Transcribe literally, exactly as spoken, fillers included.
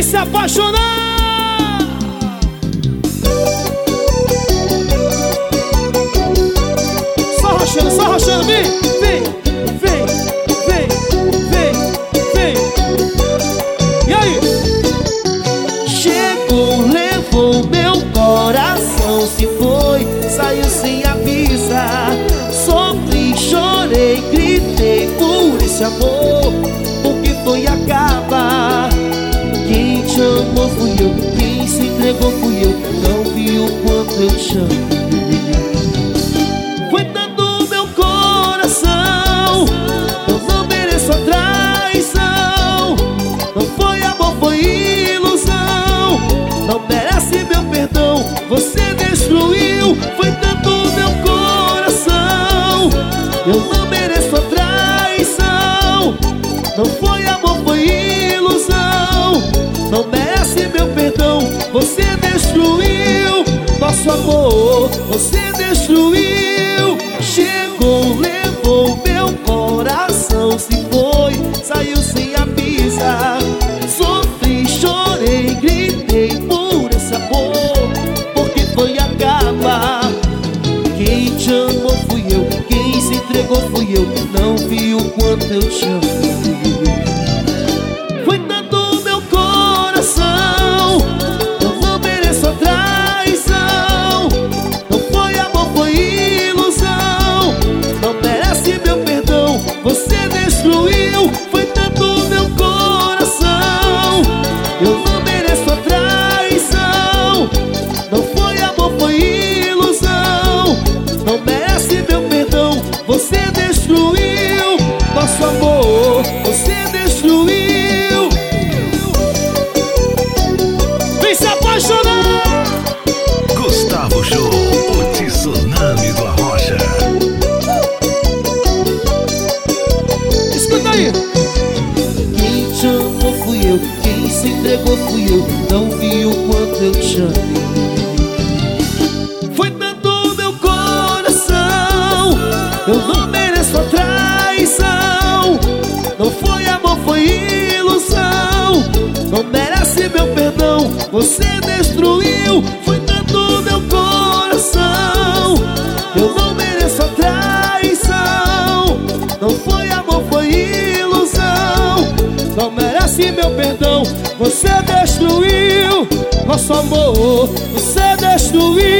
se apaixonar. Só rochando, só rochando, vem, vem, vem, vem, vem, vem. E aí? Chegou, levou meu coração, se foi, saiu sem avisar. Sofri, chorei, gritei por esse amor, porque foi acabar. Quem te amou fui eu, quem se entregou fui eu, não vi o quanto eu te amei. Foi tanto meu coração, eu não mereço a traição. Não foi amor, foi ilusão, não merece meu perdão, você destruiu. Foi tanto meu coração, eu não mereço a traição. Não foi amor, foi ilusão, não merece meu perdão, você destruiu. Nosso amor, você destruiu. Chegou, levou meu coração, se foi, saiu sem avisar. Sofri, chorei, gritei por esse amor, porque foi acabar. Quem te amou fui eu, quem se entregou fui eu, não vi o quanto eu te amei. Foi tanto meu coração, eu não mereço a traição. Não foi amor, foi ilusão, não merece meu perdão, você destruiu. Foi tanto meu coração, eu não mereço a traição. Não foi amor, foi ilusão, não merece meu perdão, você destruiu. Nosso amor, você destruiu. Vem se apaixonar. Gustavo Show, o tsunami do Arrocha. Escuta aí. Quem te amou fui eu, quem se entregou fui eu, não vi o quanto eu te amei. Foi tanto meu coração, eu não mereço a traição. Não foi amor, foi ilusão, não merece meu perdão, você destruiu. Foi tanto meu coração, eu não mereço a traição. Não foi amor, foi ilusão, não merece meu perdão, você destruiu. Nosso amor, você destruiu.